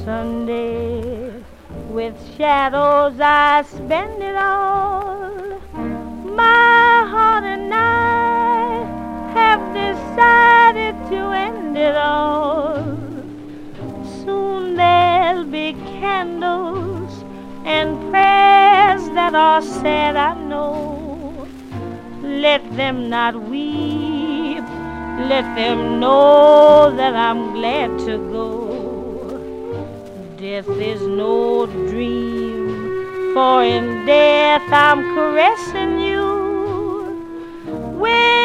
Sunday with shadows I spend it all. My heart and I have decided to end it all. Soon there'll be candles and prayers that are said, I know. Let them not weep, let them know that I'm glad to go. Death is no dream, for in death I'm caressing you. When